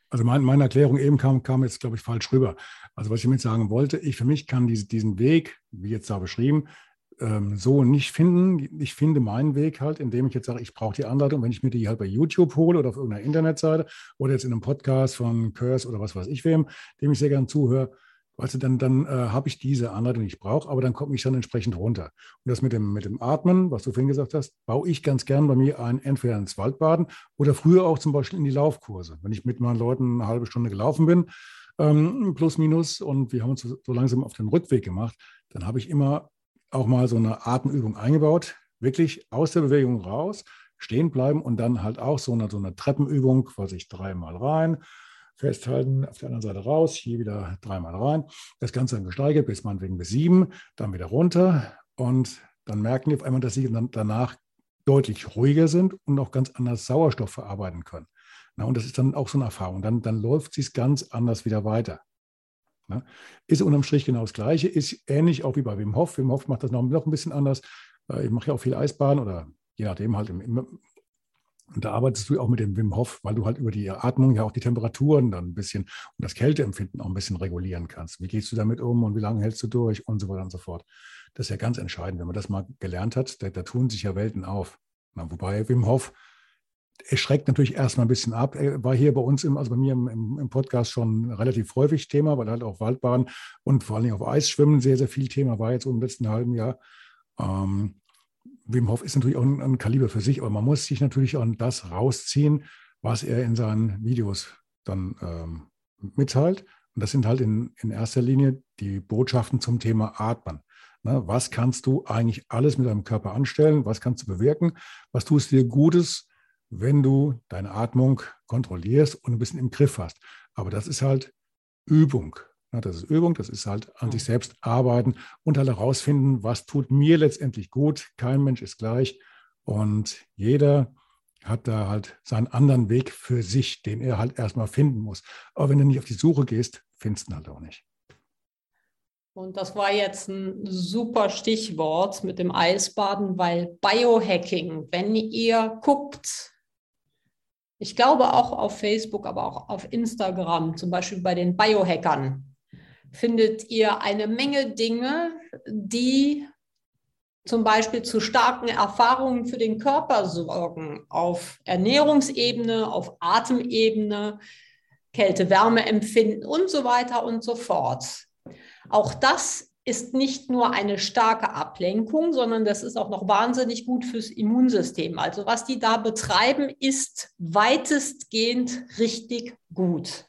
Also mein, meine Erklärung eben kam, kam jetzt, glaube ich, falsch rüber. Also was ich damit sagen wollte, ich für mich kann diese, diesen Weg, wie jetzt da beschrieben, ähm, so nicht finden. Ich finde meinen Weg halt, indem ich jetzt sage, ich brauche die Anleitung, wenn ich mir die halt bei YouTube hole oder auf irgendeiner Internetseite oder jetzt in einem Podcast von Curse oder was weiß ich wem, dem ich sehr gerne zuhöre. Also dann, dann äh, habe ich diese Anleitung, die ich brauche, aber dann komme ich dann entsprechend runter. Und das mit dem, mit dem Atmen, was du vorhin gesagt hast, baue ich ganz gern bei mir ein, entweder ins Waldbaden oder früher auch zum Beispiel in die Laufkurse. Wenn ich mit meinen Leuten eine halbe Stunde gelaufen bin, ähm, plus minus, und wir haben uns so, so langsam auf den Rückweg gemacht, dann habe ich immer auch mal so eine Atemübung eingebaut, wirklich aus der Bewegung raus, stehen bleiben und dann halt auch so eine, so eine Treppenübung, quasi ich dreimal rein, festhalten, auf der anderen Seite raus, hier wieder dreimal rein. Das Ganze dann gesteigert bis meinetwegen bis sieben, dann wieder runter und dann merken die auf einmal, dass sie dann danach deutlich ruhiger sind und auch ganz anders Sauerstoff verarbeiten können. Na, und das ist dann auch so eine Erfahrung. Dann, dann läuft es ganz anders wieder weiter. Na, ist unterm Strich genau das Gleiche, ist ähnlich auch wie bei Wim Hof. Wim Hof macht das noch, noch ein bisschen anders. Ich mache ja auch viel Eisbaden oder je nachdem halt im, im Und da arbeitest du auch mit dem Wim Hof, weil du halt über die Atmung ja auch die Temperaturen dann ein bisschen und das Kälteempfinden auch ein bisschen regulieren kannst. Wie gehst du damit um und wie lange hältst du durch und so weiter und so fort. Das ist ja ganz entscheidend. Wenn man das mal gelernt hat, da, da tun sich ja Welten auf. Na, wobei Wim Hof, er schreckt natürlich erstmal ein bisschen ab. Er war hier bei uns, im, also bei mir im, im Podcast schon relativ häufig Thema, weil halt auch Waldbahn und vor allem auf Eisschwimmen sehr, sehr viel Thema war jetzt im letzten halben Jahr. Ähm, Wim Hof ist natürlich auch ein, ein Kaliber für sich, aber man muss sich natürlich auch das rausziehen, was er in seinen Videos dann ähm, mitteilt. Und das sind halt in, in erster Linie die Botschaften zum Thema Atmen. Na, was kannst du eigentlich alles mit deinem Körper anstellen? Was kannst du bewirken? Was tust dir Gutes, wenn du deine Atmung kontrollierst und ein bisschen im Griff hast? Aber das ist halt Übung. Ja, das ist Übung, das ist halt an sich selbst arbeiten und halt herausfinden, was tut mir letztendlich gut. Kein Mensch ist gleich und jeder hat da halt seinen anderen Weg für sich, den er halt erstmal finden muss. Aber wenn du nicht auf die Suche gehst, findest du ihn halt auch nicht. Und das war jetzt ein super Stichwort mit dem Eisbaden, weil Biohacking, wenn ihr guckt, ich glaube auch auf Facebook, aber auch auf Instagram, zum Beispiel bei den Biohackern, findet ihr eine Menge Dinge, die zum Beispiel zu starken Erfahrungen für den Körper sorgen, auf Ernährungsebene, auf Atemebene, Kälte-Wärme-Empfinden und so weiter und so fort. Auch das ist nicht nur eine starke Ablenkung, sondern das ist auch noch wahnsinnig gut fürs Immunsystem. Also was die da betreiben, ist weitestgehend richtig gut.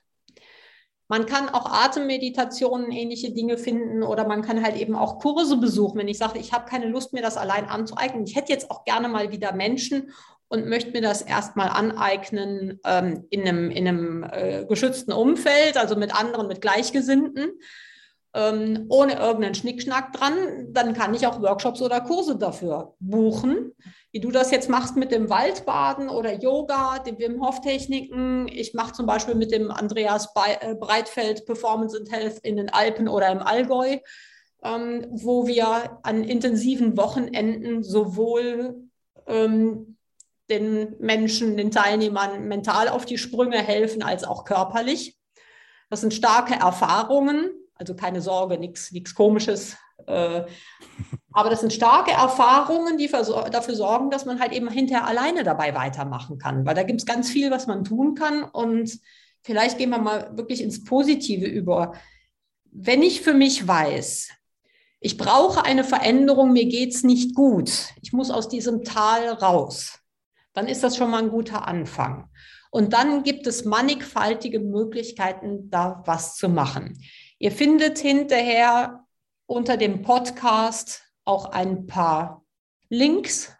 Man kann auch Atemmeditationen, ähnliche Dinge finden oder man kann halt eben auch Kurse besuchen. Wenn ich sage, ich habe keine Lust, mir das allein anzueignen. Ich hätte jetzt auch gerne mal wieder Menschen und möchte mir das erstmal aneignen ähm, in einem, in einem äh, geschützten Umfeld, also mit anderen, mit Gleichgesinnten, ähm, ohne irgendeinen Schnickschnack dran. Dann kann ich auch Workshops oder Kurse dafür buchen. Wie du das jetzt machst mit dem Waldbaden oder Yoga, den Wim Hof Techniken. Ich mache zum Beispiel mit dem Andreas Breitfeld Performance and Health in den Alpen oder im Allgäu, ähm, wo wir an intensiven Wochenenden sowohl ähm, den Menschen, den Teilnehmern mental auf die Sprünge helfen, als auch körperlich. Das sind starke Erfahrungen, also keine Sorge, nichts nichts Komisches. Äh, aber das sind starke Erfahrungen, die dafür sorgen, dass man halt eben hinterher alleine dabei weitermachen kann. Weil da gibt es ganz viel, was man tun kann. Und vielleicht gehen wir mal wirklich ins Positive über. Wenn ich für mich weiß, ich brauche eine Veränderung, mir geht es nicht gut, ich muss aus diesem Tal raus, dann ist das schon mal ein guter Anfang. Und dann gibt es mannigfaltige Möglichkeiten, da was zu machen. Ihr findet hinterher unter dem Podcast auch ein paar Links,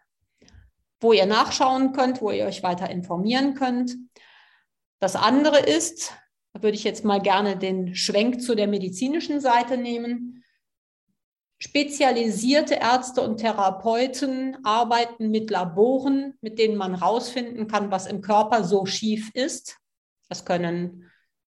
wo ihr nachschauen könnt, wo ihr euch weiter informieren könnt. Das andere ist, da würde ich jetzt mal gerne den Schwenk zu der medizinischen Seite nehmen. Spezialisierte Ärzte und Therapeuten arbeiten mit Laboren, mit denen man herausfinden kann, was im Körper so schief ist. Das können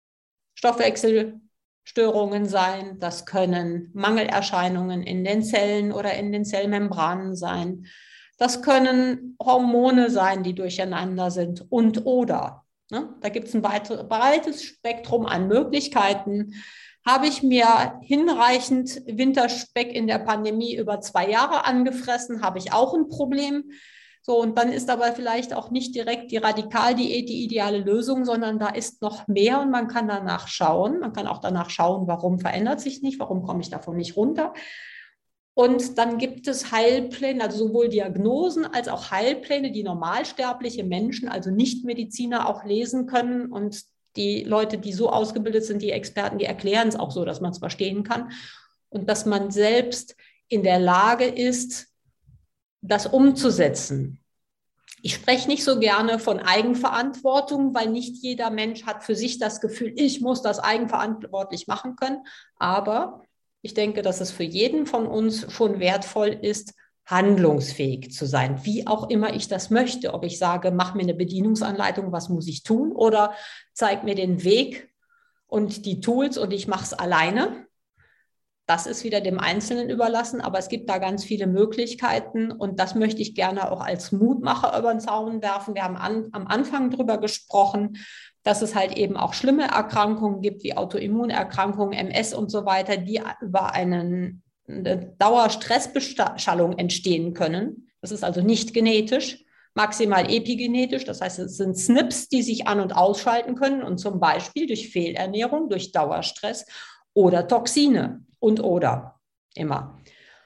Stoffwechselstörungen sein, das können Mangelerscheinungen in den Zellen oder in den Zellmembranen sein. Das können Hormone sein, die durcheinander sind und oder. Ne? Da gibt es ein weit, breites Spektrum an Möglichkeiten. Habe ich mir hinreichend Winterspeck in der Pandemie über zwei Jahre angefressen, habe ich auch ein Problem. So, und dann ist aber vielleicht auch nicht direkt die Radikaldiät die ideale Lösung, sondern da ist noch mehr und man kann danach schauen. Man kann auch danach schauen, warum verändert sich nicht, warum komme ich davon nicht runter. Und dann gibt es Heilpläne, also sowohl Diagnosen als auch Heilpläne, die normalsterbliche Menschen, also Nichtmediziner, auch lesen können. Und die Leute, die so ausgebildet sind, die Experten, die erklären es auch so, dass man es verstehen kann. Und dass man selbst in der Lage ist, das umzusetzen. Ich spreche nicht so gerne von Eigenverantwortung, weil nicht jeder Mensch hat für sich das Gefühl, ich muss das eigenverantwortlich machen können. Aber ich denke, dass es für jeden von uns schon wertvoll ist, handlungsfähig zu sein, wie auch immer ich das möchte. Ob ich sage, mach mir eine Bedienungsanleitung, was muss ich tun? Oder zeig mir den Weg und die Tools und ich mache es alleine. Das ist wieder dem Einzelnen überlassen, aber es gibt da ganz viele Möglichkeiten und das möchte ich gerne auch als Mutmacher über den Zaun werfen. Wir haben an, am Anfang darüber gesprochen, dass es halt eben auch schlimme Erkrankungen gibt, wie Autoimmunerkrankungen, M S und so weiter, die über einen, eine Dauerstressbeschallung entstehen können. Das ist also nicht genetisch, maximal epigenetisch. Das heißt, es sind S N Ps, die sich an- und ausschalten können und zum Beispiel durch Fehlernährung, durch Dauerstress oder Toxine. Und oder immer.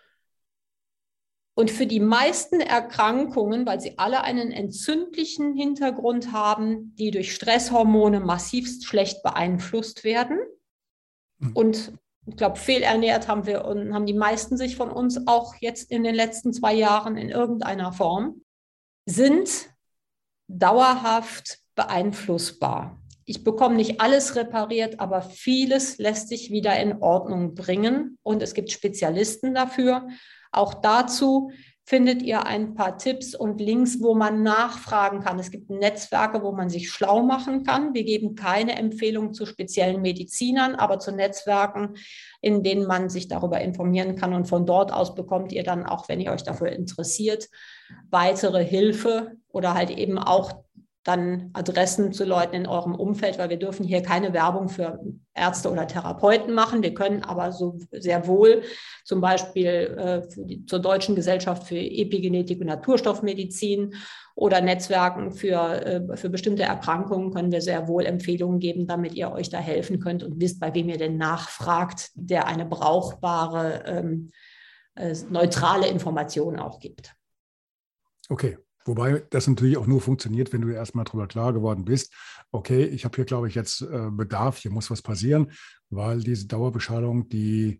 Und für die meisten Erkrankungen, weil sie alle einen entzündlichen Hintergrund haben, die durch Stresshormone massivst schlecht beeinflusst werden. Und ich glaube, fehlernährt haben wir und haben die meisten sich von uns auch jetzt in den letzten zwei Jahren in irgendeiner Form, sind dauerhaft beeinflussbar. Ich bekomme nicht alles repariert, aber vieles lässt sich wieder in Ordnung bringen und es gibt Spezialisten dafür. Auch dazu findet ihr ein paar Tipps und Links, wo man nachfragen kann. Es gibt Netzwerke, wo man sich schlau machen kann. Wir geben keine Empfehlung zu speziellen Medizinern, aber zu Netzwerken, in denen man sich darüber informieren kann. Und von dort aus bekommt ihr dann, auch wenn ihr euch dafür interessiert, weitere Hilfe oder halt eben auch dann Adressen zu Leuten in eurem Umfeld, weil wir dürfen hier keine Werbung für Ärzte oder Therapeuten machen. Wir können aber so sehr wohl zum Beispiel äh, für die, zur Deutschen Gesellschaft für Epigenetik und Naturstoffmedizin oder Netzwerken für, äh, für bestimmte Erkrankungen können wir sehr wohl Empfehlungen geben, damit ihr euch da helfen könnt und wisst, bei wem ihr denn nachfragt, der eine brauchbare, ähm, äh, neutrale Information auch gibt. Okay. Wobei das natürlich auch nur funktioniert, wenn du erstmal darüber klar geworden bist, okay, ich habe hier, glaube ich, jetzt äh, Bedarf, hier muss was passieren, weil diese Dauerbeschallung, die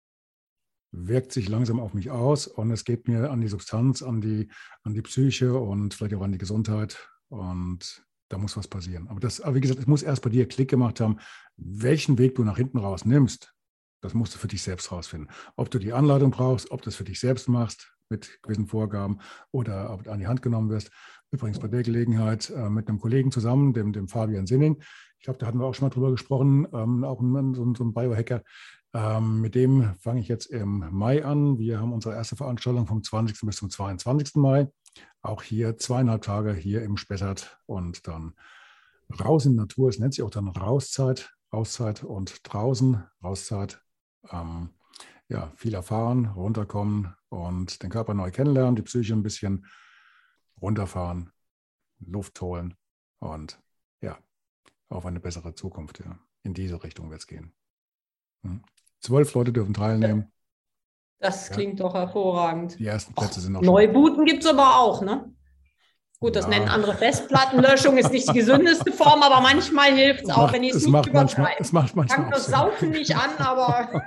wirkt sich langsam auf mich aus und es geht mir an die Substanz, an die, an die Psyche und vielleicht auch an die Gesundheit und da muss was passieren. Aber das, aber wie gesagt, es muss erst bei dir Klick gemacht haben, welchen Weg du nach hinten raus nimmst, das musst du für dich selbst rausfinden. Ob du die Anleitung brauchst, ob du es für dich selbst machst, mit gewissen Vorgaben oder ob du an die Hand genommen wirst. Übrigens bei der Gelegenheit äh, mit einem Kollegen zusammen, dem, dem Fabian Sinning. Ich glaube, da hatten wir auch schon mal drüber gesprochen, ähm, auch ein, so, so ein Biohacker. Ähm, mit dem fange ich jetzt im Mai an. Wir haben unsere erste Veranstaltung vom zwanzigsten bis zum zweiundzwanzigsten Mai. Auch hier zweieinhalb Tage hier im Spessart und dann raus in die Natur. Es nennt sich auch dann Rauszeit, Rauszeit und draußen, Rauszeit. Ähm, ja, viel erfahren, runterkommen und den Körper neu kennenlernen, die Psyche ein bisschen runterfahren, Luft holen und ja, auf eine bessere Zukunft. Ja. In diese Richtung wird es gehen. Hm. Zwölf Leute dürfen teilnehmen. Das ja. Klingt doch hervorragend. Die ersten Plätze sind noch Neubooten gibt es aber auch, ne? Gut, das ja. nennen andere Festplattenlöschung, ist nicht die gesündeste Form, aber manchmal hilft es auch, macht, wenn ich es nicht übertreibe. Es macht manchmal Fangt das Saufen nicht an, aber...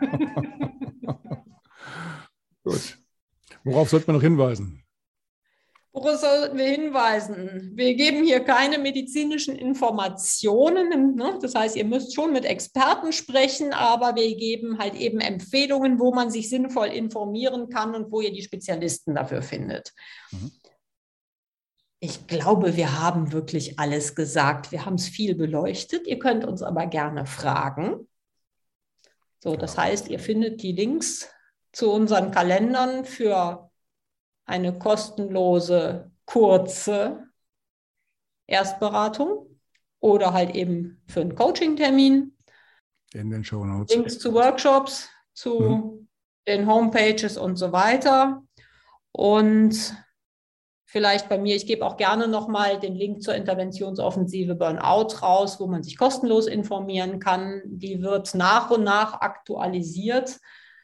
Gut. Worauf sollten wir noch hinweisen? Worauf sollten wir hinweisen? Wir geben hier keine medizinischen Informationen. Ne? Das heißt, ihr müsst schon mit Experten sprechen, aber wir geben halt eben Empfehlungen, wo man sich sinnvoll informieren kann und wo ihr die Spezialisten dafür findet. Mhm. Ich glaube, wir haben wirklich alles gesagt. Wir haben es viel beleuchtet. Ihr könnt uns aber gerne fragen. So, das heißt, ihr findet die Links zu unseren Kalendern für eine kostenlose, kurze Erstberatung oder halt eben für einen Coaching-Termin. In den Shownotes. Links zu Workshops, zu mhm. den Homepages und so weiter. Und vielleicht bei mir, ich gebe auch gerne nochmal den Link zur Interventionsoffensive Burnout raus, wo man sich kostenlos informieren kann. Die wird nach und nach aktualisiert.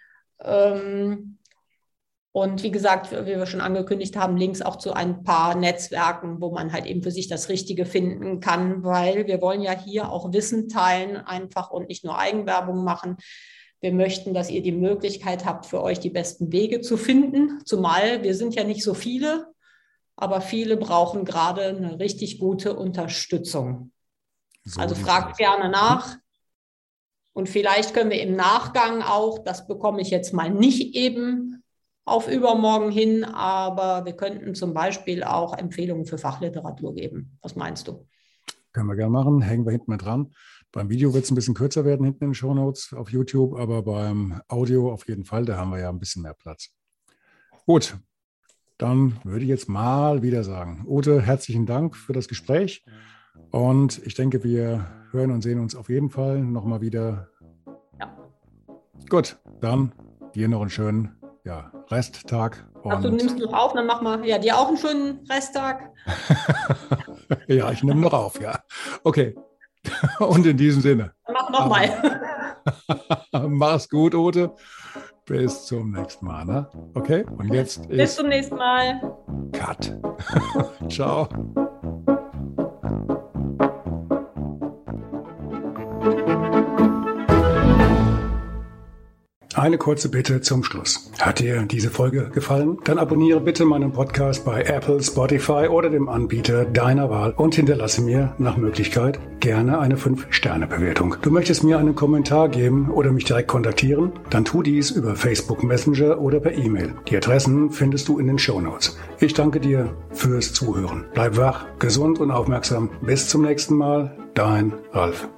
Und wie gesagt, wie wir schon angekündigt haben, Links auch zu ein paar Netzwerken, wo man halt eben für sich das Richtige finden kann, weil wir wollen ja hier auch Wissen teilen einfach und nicht nur Eigenwerbung machen. Wir möchten, dass ihr die Möglichkeit habt, für euch die besten Wege zu finden, zumal wir sind ja nicht so viele, aber viele brauchen gerade eine richtig gute Unterstützung. So, also fragt gerne nach. Und vielleicht können wir im Nachgang auch, das bekomme ich jetzt mal nicht eben auf übermorgen hin, aber wir könnten zum Beispiel auch Empfehlungen für Fachliteratur geben. Was meinst du? Können wir gerne machen, hängen wir hinten mit dran. Beim Video wird es ein bisschen kürzer werden hinten in den Shownotes auf YouTube, aber beim Audio auf jeden Fall, da haben wir ja ein bisschen mehr Platz. Gut, dann würde ich jetzt mal wieder sagen, Ute, herzlichen Dank für das Gespräch und ich denke, wir hören und sehen uns auf jeden Fall nochmal wieder. Ja. Gut, dann dir noch einen schönen ja, Resttag. Ach, du nimmst noch auf, dann mach mal, ja, dir auch einen schönen Resttag. Ja, ich nehme noch auf, ja. Okay. Und in diesem Sinne. Dann mach nochmal. Mach's gut, Ute. Bis zum nächsten Mal. Ne? Okay? Und jetzt ist Bis zum nächsten Mal. Cut. Ciao. Eine kurze Bitte zum Schluss. Hat dir diese Folge gefallen? Dann abonniere bitte meinen Podcast bei Apple, Spotify oder dem Anbieter deiner Wahl und hinterlasse mir nach Möglichkeit gerne eine fünf Sterne Bewertung. Du möchtest mir einen Kommentar geben oder mich direkt kontaktieren? Dann tu dies über Facebook Messenger oder per E-Mail. Die Adressen findest du in den Shownotes. Ich danke dir fürs Zuhören. Bleib wach, gesund und aufmerksam. Bis zum nächsten Mal. Dein Ralf.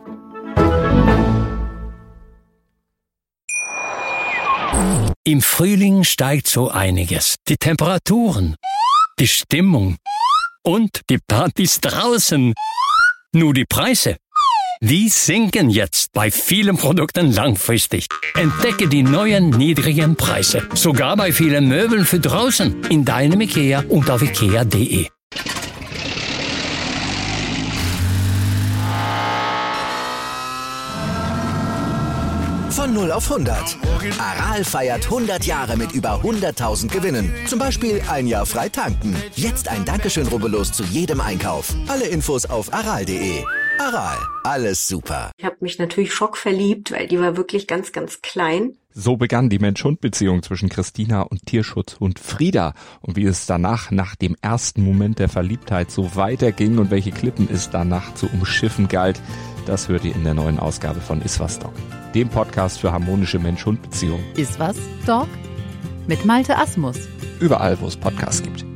Im Frühling steigt so einiges. Die Temperaturen, die Stimmung und die Partys draußen. Nur die Preise, die sinken jetzt bei vielen Produkten langfristig. Entdecke die neuen niedrigen Preise, sogar bei vielen Möbeln für draußen, in deinem IKEA und auf ikea punkt de. Von null auf hundert. Aral feiert hundert Jahre mit über hunderttausend Gewinnen. Zum Beispiel ein Jahr frei tanken. Jetzt ein Dankeschön, rubbellos zu jedem Einkauf. Alle Infos auf aral punkt de. Aral, alles super. Ich habe mich natürlich schockverliebt, weil die war wirklich ganz, ganz klein. So begann die Mensch-Hund-Beziehung zwischen Christina und Tierschutzhund Frieda. Und wie es danach, nach dem ersten Moment der Verliebtheit, so weiterging und welche Klippen es danach zu umschiffen galt, das hört ihr in der neuen Ausgabe von Iswas Dog, dem Podcast für harmonische Mensch-Hund-Beziehungen. Iswas Dog? Mit Malte Asmus. Überall, wo es Podcasts gibt.